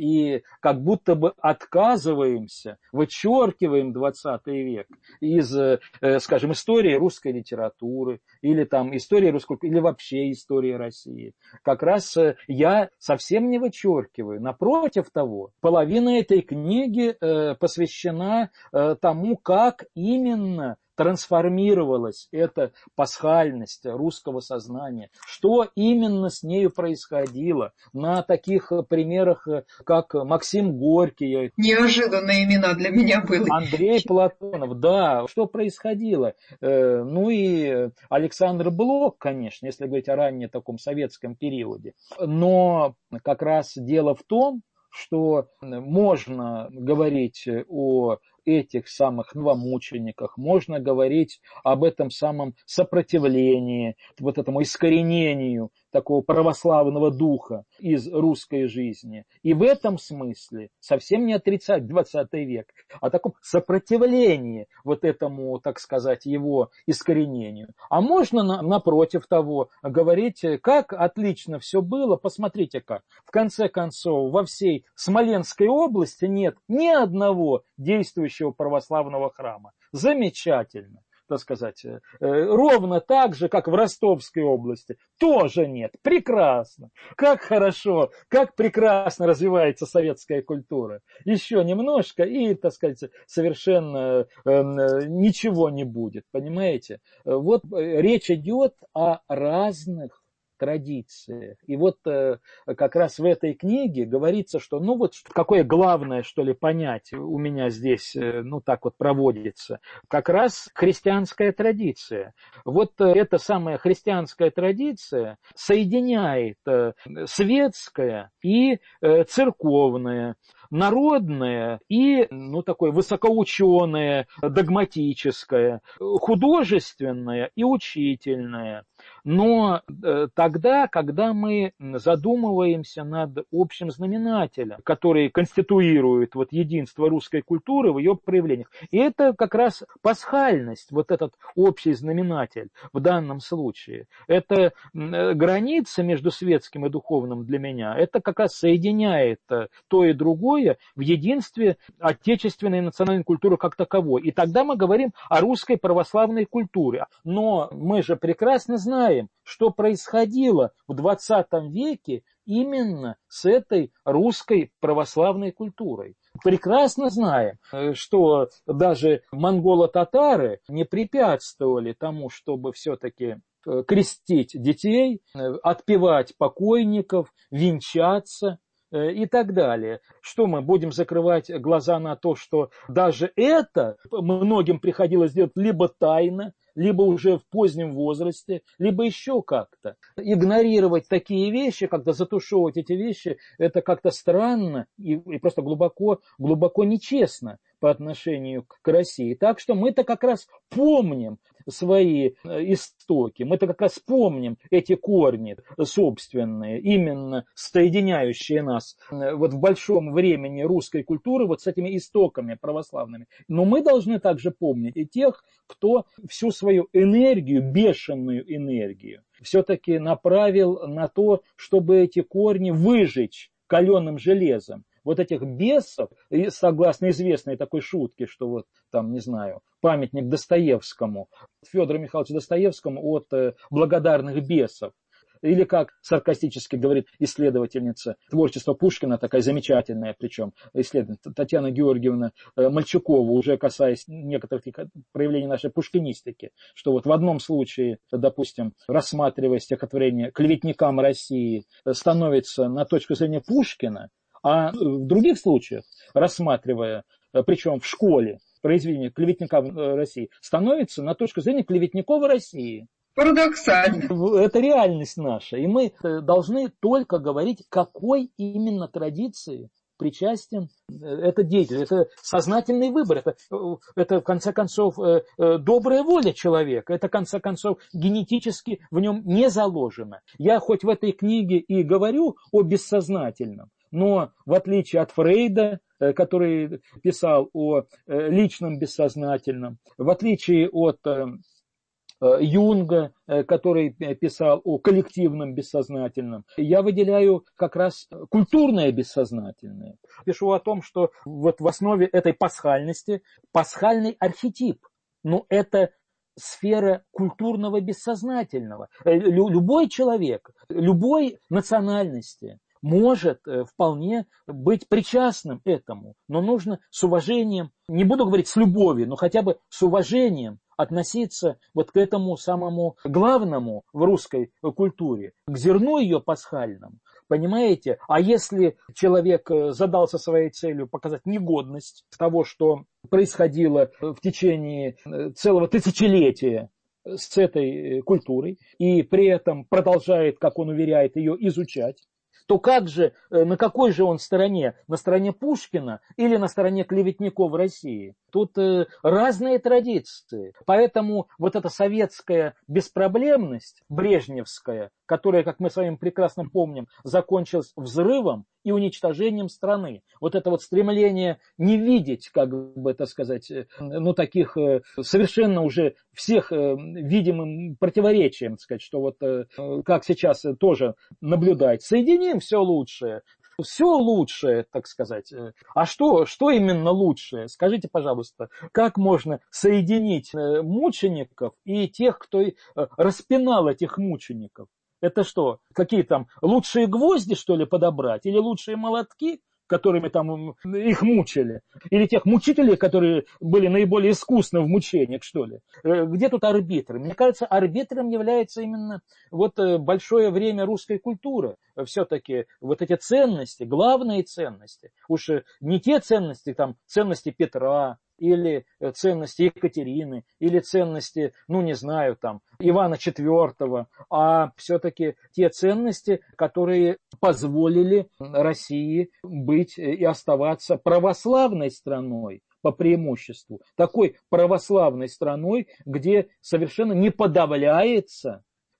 S5: и как будто бы отказываемся, вычеркиваем двадцатый век из, скажем, истории русской литературы, или там истории русской, или вообще истории России. Как раз я совсем не вычеркиваю. Напротив того, половина этой книги посвящена тому, как именно трансформировалась эта пасхальность русского сознания, что именно с нею происходило. На таких примерах, как Максим Горький.
S6: Неожиданные имена для меня были.
S5: Андрей Платонов, да, что происходило. Ну и Александр Блок, конечно, если говорить о раннем таком советском периоде. Но как раз дело в том, что можно говорить о этих самых новомучениках, можно говорить об этом самом сопротивлении, вот этому искоренению такого православного духа из русской жизни. И в этом смысле совсем не отрицать двадцатый век, а таком сопротивлении вот этому, так сказать, его искоренению. А можно, напротив того, говорить, как отлично все было, посмотрите как. В конце концов, во всей Смоленской области нет ни одного действующего православного храма. Замечательно, так сказать. Ровно так же, как в Ростовской области. Тоже нет. Прекрасно. Как хорошо, как прекрасно развивается советская культура. Еще немножко и, так сказать, совершенно ничего не будет. Понимаете? Вот речь идет о разных традициях. И вот э, как раз в этой книге говорится, что, ну вот, какое главное, что ли, понять у меня здесь, э, ну так вот проводится, как раз христианская традиция. Вот э, эта самая христианская традиция соединяет э, светское и э, церковное, народное и, ну, такое высокоученое, догматическое, художественное и учительное. Но тогда, когда мы задумываемся над общим знаменателем, который конституирует вот единство русской культуры в ее проявлениях, и это как раз пасхальность, вот этот общий знаменатель в данном случае, это граница между светским и духовным для меня, это как раз соединяет то и другое в единстве отечественной и национальной культуры как таковой. И тогда мы говорим о русской православной культуре. Но мы же прекрасно знаем, что происходило в двадцатом веке именно с этой русской православной культурой. Прекрасно знаем, что даже монголо-татары не препятствовали тому, чтобы все-таки крестить детей, отпевать покойников, венчаться и так далее. Что мы будем закрывать глаза на то, что даже это многим приходилось делать либо тайно, либо уже в позднем возрасте, либо еще как-то. Игнорировать такие вещи, как-то затушевывать эти вещи, это как-то странно и, и просто глубоко, глубоко нечестно по отношению к России. Так что мы-то как раз помним свои истоки, мы-то как раз помним эти корни собственные, именно соединяющие нас вот в большом времени русской культуры вот с этими истоками православными. Но мы должны также помнить и тех, кто всю свою энергию, бешеную энергию, все-таки направил на то, чтобы эти корни выжечь каленым железом. Вот этих бесов, согласно известной такой шутке, что вот там, не знаю, памятник Достоевскому, Федору Михайловичу Достоевскому от благодарных бесов. Или, как саркастически говорит исследовательница творчества Пушкина, такая замечательная, причем исследовательница Татьяна Георгиевна Мальчукова, уже касаясь некоторых проявлений нашей пушкинистики, что вот в одном случае, допустим, рассматривая стихотворение «Клеветникам России», становится на точку зрения Пушкина, а в других случаях, рассматривая, причем в школе, произведение «Клеветникам России», становится на точку зрения клеветников России.
S6: Парадоксально.
S5: Это реальность наша. И мы должны только говорить, какой именно традиции причастен этот деятель. Это сознательный выбор. Это, это, в конце концов, добрая воля человека. Это, в конце концов, генетически в нем не заложено. Я хоть в этой книге и говорю о бессознательном, но в отличие от Фрейда, который писал о личном бессознательном, в отличие от Юнга, который писал о коллективном бессознательном, я выделяю как раз культурное бессознательное. Пишу о том, что вот в основе этой пасхальности пасхальный архетип, но это сфера культурного бессознательного. Любой человек, любой национальности может вполне быть причастным этому, но нужно с уважением, не буду говорить с любовью, но хотя бы с уважением относиться вот к этому самому главному в русской культуре, к зерну ее пасхальному. Понимаете? А если человек задался своей целью показать негодность того, что происходило в течение целого тысячелетия с этой культурой, и при этом продолжает, как он уверяет, ее изучать, то как же, на какой же он стороне? На стороне Пушкина или на стороне клеветников России? Тут разные традиции. Поэтому вот эта советская беспроблемность, брежневская, которая, как мы с вами прекрасно помним, закончилась взрывом и уничтожением страны. Вот это вот стремление не видеть, как бы это сказать, ну таких совершенно уже всех видимым противоречием, сказать, что вот как сейчас тоже наблюдать. Соединим все лучшее. Все лучшее, так сказать. А что, что именно лучшее? Скажите, пожалуйста, как можно соединить мучеников и тех, кто распинал этих мучеников? Это что, какие там лучшие гвозди, что ли, подобрать? Или лучшие молотки, которыми там их мучили? Или тех мучителей, которые были наиболее искусны в мучениях, что ли? Где тут арбитры? Мне кажется, арбитром является именно вот большое время русской культуры. Все-таки вот эти ценности, главные ценности. Уж не те ценности, там, ценности Петра, или ценности Екатерины, или ценности, ну не знаю, там, Ивана четвёртого, а все-таки те ценности, которые позволили России быть и оставаться православной страной по преимуществу. Такой православной страной, где совершенно не подавляется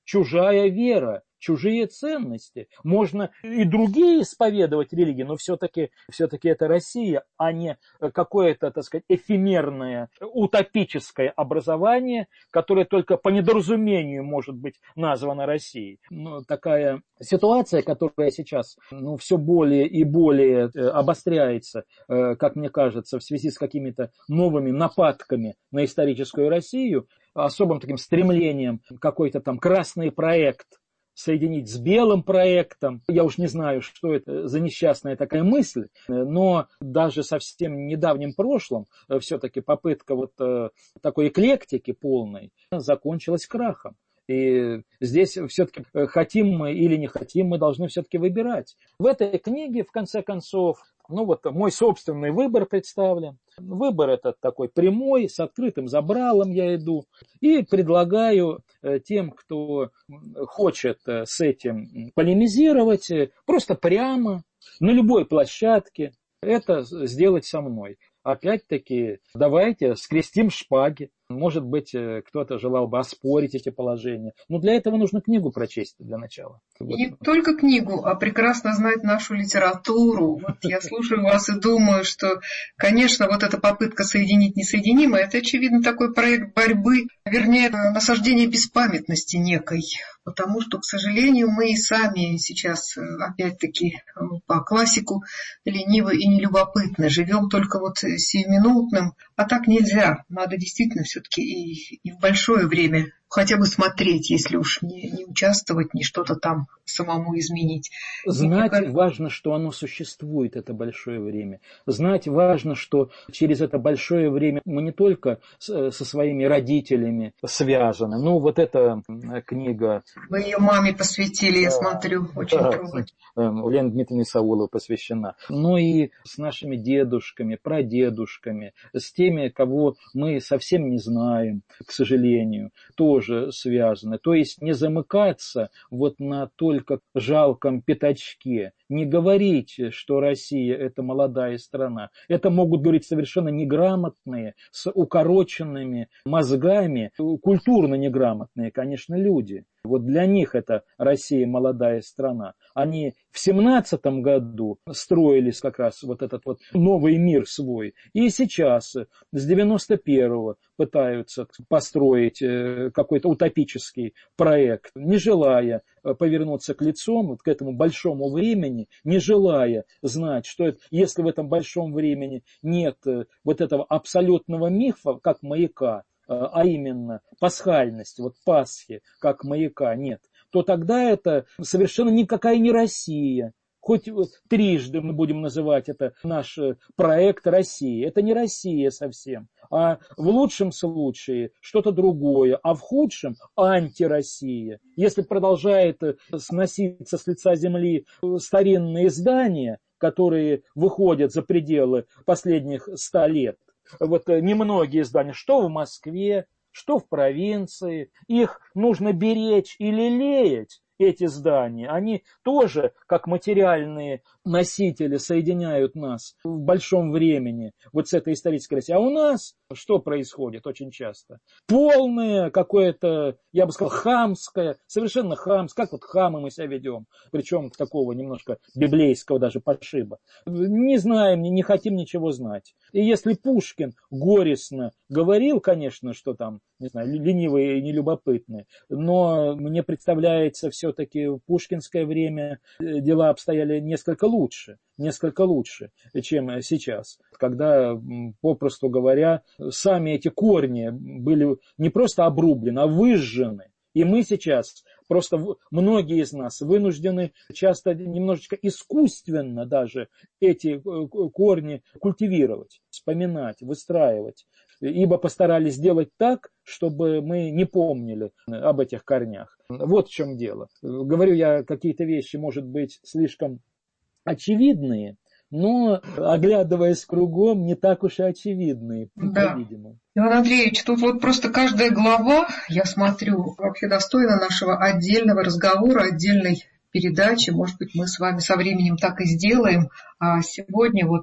S5: чужая вера, чужие ценности. Можно и другие исповедовать религии, но все-таки, все-таки это Россия, а не какое-то, так сказать, эфемерное, утопическое образование, которое только по недоразумению может быть названо Россией. Но такая ситуация, которая сейчас ну, все более и более обостряется, как мне кажется, в связи с какими-то новыми нападками на историческую Россию, особым таким стремлением какой-то там красный проект соединить с белым проектом. Я уж не знаю, что это за несчастная такая мысль, но даже совсем недавнем прошлом все-таки попытка вот такой эклектики полной закончилась крахом. И здесь все-таки хотим мы или не хотим, мы должны все-таки выбирать. В этой книге, в конце концов, ну вот мой собственный выбор представлен. Выбор этот такой прямой, с открытым забралом я иду. И предлагаю тем, кто хочет с этим полемизировать, просто прямо, на любой площадке, это сделать со мной. Опять-таки, давайте скрестим шпаги. Может быть, кто-то желал бы оспорить эти положения. Но для этого нужно книгу прочесть для начала.
S6: Вот. Не только книгу, а прекрасно знать нашу литературу. Вот я слушаю вас и думаю, что, конечно, вот эта попытка соединить несоединимое, это, очевидно, такой проект борьбы, вернее, насаждение беспамятности некой. Потому что, к сожалению, мы и сами сейчас, опять-таки, по классику ленивы и нелюбопытны. Живем только вот сиюминутным, а так нельзя. Надо действительно все-таки и, и в большое время хотя бы смотреть, если уж не, не участвовать, не что-то там самому изменить.
S5: Знать мне... важно, что оно существует, это большое время. Знать важно, что через это большое время мы не только с, со своими родителями связаны. Ну, вот эта книга...
S6: Вы ее маме посвятили, я смотрю, очень
S5: да,
S6: трогательно.
S5: Лене Дмитриевне Сауловой посвящена. Но и с нашими дедушками, прадедушками, с теми, кого мы совсем не знаем, к сожалению, тоже связаны. То есть не замыкаться вот на только жалком пятачке, не говорить, что Россия – это молодая страна. Это могут говорить совершенно неграмотные, с укороченными мозгами, культурно неграмотные, конечно, люди. Вот для них это Россия молодая страна. Они в семнадцатом году строились как раз вот этот вот новый мир свой. И сейчас с девяносто первого пытаются построить какой-то утопический проект, не желая повернуться к лицом, вот к этому большому времени, не желая знать, что это, если в этом большом времени нет вот этого абсолютного мифа, как маяка, а именно пасхальность, вот Пасхи, как маяка, нет, то тогда это совершенно никакая не Россия. Хоть трижды мы будем называть это наш проект России. Это не Россия совсем, а в лучшем случае что-то другое, а в худшем антироссия. Если продолжает сноситься с лица земли старинные здания, которые выходят за пределы последних ста лет, вот немногие здания, что в Москве, что в провинции, их нужно беречь и лелеять, эти здания. Они тоже, как материальные носители, соединяют нас в большом времени вот с этой исторической Россией. А у нас что происходит очень часто? Полное какое-то, я бы сказал, хамское, совершенно хамское, как вот хамы мы себя ведем, причем такого немножко библейского даже подшиба. Не знаем, не хотим ничего знать. И если Пушкин горестно говорил, конечно, что там, не знаю, ленивые и нелюбопытные, но мне представляется, все-таки в пушкинское время дела обстояли несколько лучше, несколько лучше, чем сейчас, когда, попросту говоря, сами эти корни были не просто обрублены, а выжжены. И мы сейчас, просто многие из нас вынуждены часто немножечко искусственно даже эти корни культивировать, вспоминать, выстраивать. Ибо постарались сделать так, чтобы мы не помнили об этих корнях. Вот в чем дело. Говорю я какие-то вещи, может быть, слишком очевидные, но, оглядываясь кругом, не так уж и очевидные,
S6: да.
S5: по-видимому.
S6: Иван Андреевич, тут вот просто каждая глава, я смотрю, вообще достойна нашего отдельного разговора, отдельной передачи. Может быть, мы с вами со временем так и сделаем. А сегодня вот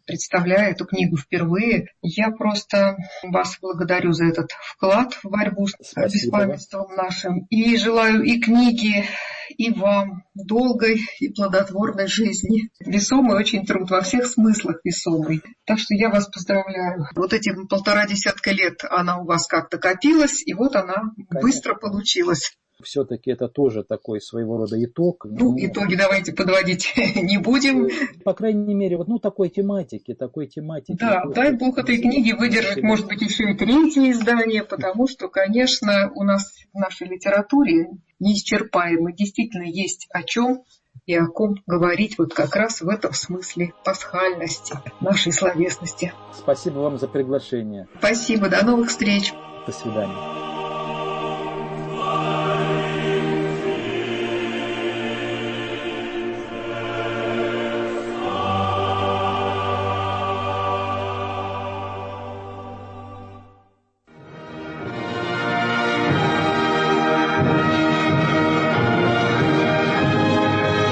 S6: представляя эту книгу впервые. Я просто вас благодарю за этот вклад в борьбу с
S5: Спасибо.
S6: беспамятством нашим. И желаю и книге, и вам долгой и плодотворной жизни. Весомый очень труд, во всех смыслах весомый. Так что я вас поздравляю. Вот эти полтора десятка лет она у вас как-то копилась, и вот она Конечно. Быстро получилась.
S5: Все-таки это тоже такой своего рода итог.
S6: Ну, ну, итоги давайте подводить не будем.
S5: По крайней мере, вот ну, такой тематики, такой тематики.
S6: Да, дай Бог этой книги выдержать, может быть, еще и третье издание, потому что, конечно, у нас в нашей литературе неисчерпаемо действительно есть о чем и о ком говорить вот как раз в этом смысле пасхальности нашей словесности.
S5: Спасибо вам за приглашение.
S6: Спасибо, до новых встреч.
S5: До свидания.